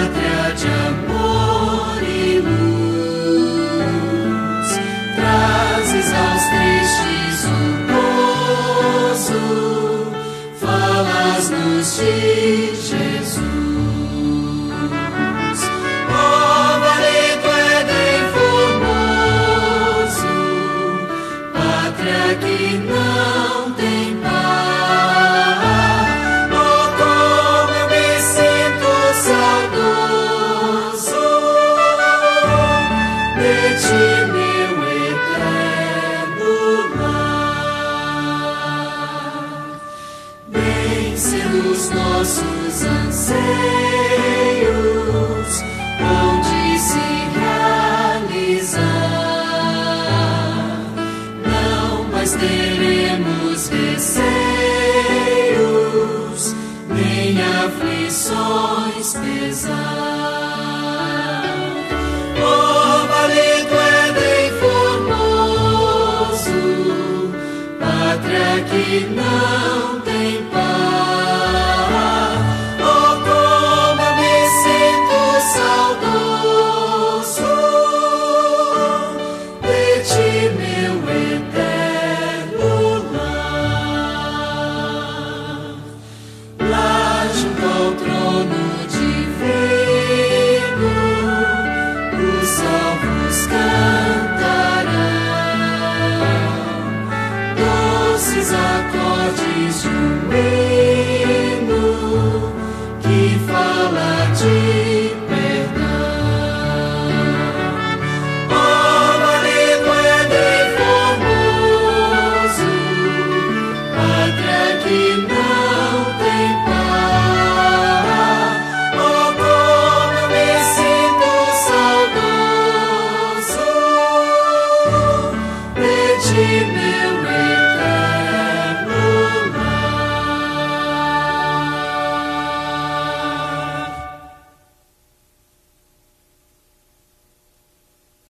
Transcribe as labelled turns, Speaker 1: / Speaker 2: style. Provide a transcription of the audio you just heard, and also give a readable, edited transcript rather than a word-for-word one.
Speaker 1: pátria de amor e luz, trazes aos tristes o gozo, falas-nos de Jesus. Ó vale do Éden formoso, pátria que não tem par. Oh, como eu me sinto saudoso de ti, meu eterno lar. Vencendo os nossos anseios, onde se realizar, não mais teremos receios, nem aflições pesar. Oh, vale do Éden formoso, pátria que não tem par. Oh, como eu me sinto saudoso de ti, meu eterno lar. Lá junto ao trono divino, os salvos cantarão doces acordes de um hino que fala de perdão. Oh, vale do Éden formoso, pátria que não tem par. Oh, como eu me sinto saudoso de ti,